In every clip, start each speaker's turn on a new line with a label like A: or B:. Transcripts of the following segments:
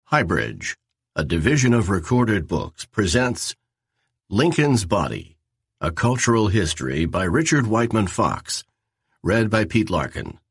A: Highbridge, a division of Recorded Books, presents Lincoln's Body, A Cultural History by Richard Whiteman Fox, read by Pete Larkin.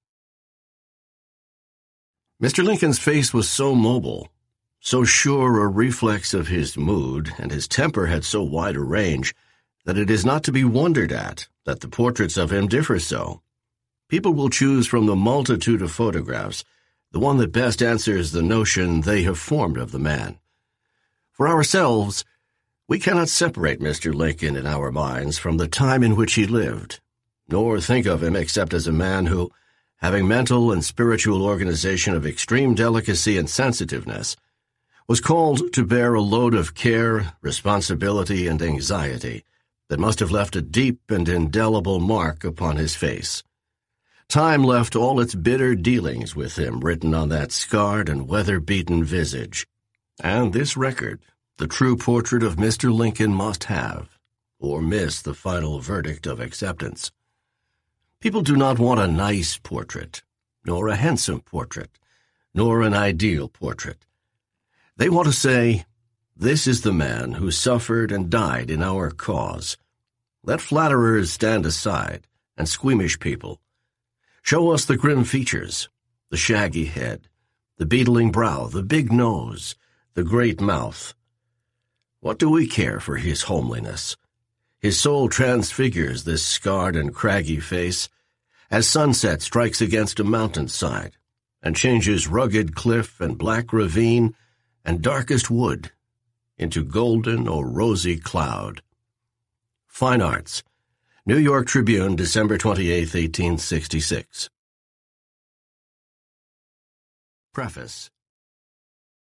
A: Mr. Lincoln's face was so mobile, so sure a reflex of his mood, and his temper had so wide a range, that it is not to be wondered at that the portraits of him differ so. People will choose from the multitude of photographs the one that best answers the notion they have formed of the man. For ourselves, we cannot separate Mr. Lincoln in our minds from the time in which he lived, nor think of him except as a man who, having mental and spiritual organization of extreme delicacy and sensitiveness, was called to bear a load of care, responsibility, and anxiety that must have left a deep and indelible mark upon his face. Time left all its bitter dealings with him written on that scarred and weather-beaten visage, and this record, the true portrait of Mr. Lincoln, must have, or miss the final verdict of acceptance. People do not want a nice portrait, nor a handsome portrait, nor an ideal portrait. They want to say, "This is the man who suffered and died in our cause." Let flatterers stand aside, and squeamish people. Show us the grim features, the shaggy head, the beetling brow, the big nose, the great mouth. What do we care for his homeliness? His soul transfigures this scarred and craggy face as sunset strikes against a mountainside and changes rugged cliff and black ravine and darkest wood into golden or rosy cloud. Fine Arts, New York Tribune, December 28, 1866. Preface.